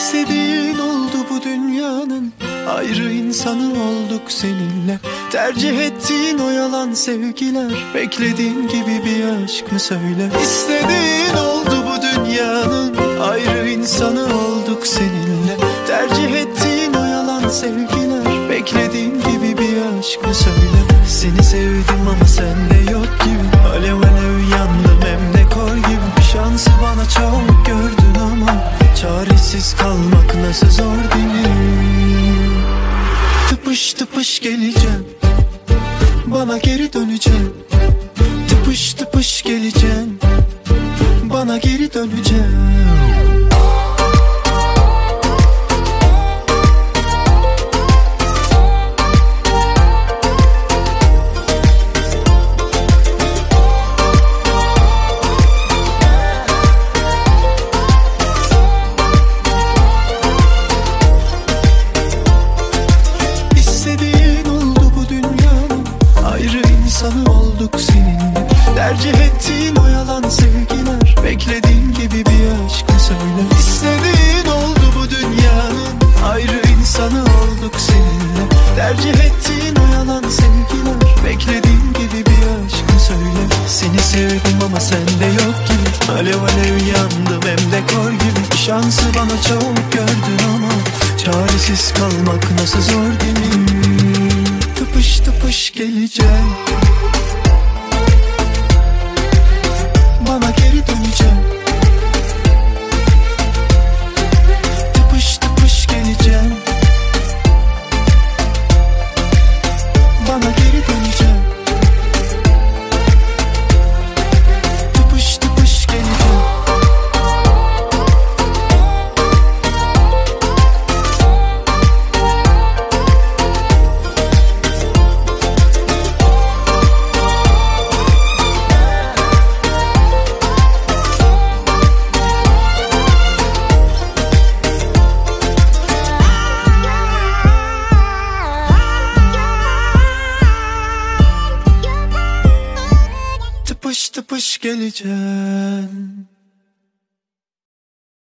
İstediğin oldu bu dünyanın, ayrı insanı olduk seninle. Tercih ettiğin o yalan sevgiler, beklediğin gibi bir aşk mı söyle. İstediğin oldu bu dünyanın, ayrı insanı olduk seninle. Tercih ettiğin o yalan sevgiler, beklediğin gibi bir aşk mı söyle. Seni sevdim ama sende yok gibi, alev alev yandım hem de kor gibi. Bir şansı bana çok gördün ama çaresiz kalmak nasıl zor değil mi? Tıpış tıpış geleceğim, bana geri döneceğim. Tıpış tıpış geleceğim, bana geri döneceğim. İnsanı olduk seninle. Tercih ettiğin o yalan sevgiler, beklediğin gibi bir aşk mı söyle. İstediğin oldu bu dünyanın, ayrı insanı olduk seninle. Tercih ettiğin o yalan sevgiler, beklediğin gibi bir aşk mı söyle. Seni sevdim ama sende yok gibi, alev alev yandım hem de kor gibi. Bir şansı bana çok gördün ama çaresiz kalmak nasıl zor değil mi? Tıpış tıpış geleceğim, bana geri döneceğim. Tıpış tıpış geleceğim, bana geri döneceğim. Tıpış tıpış geleceğim. Tıpış tıpış geleceğim.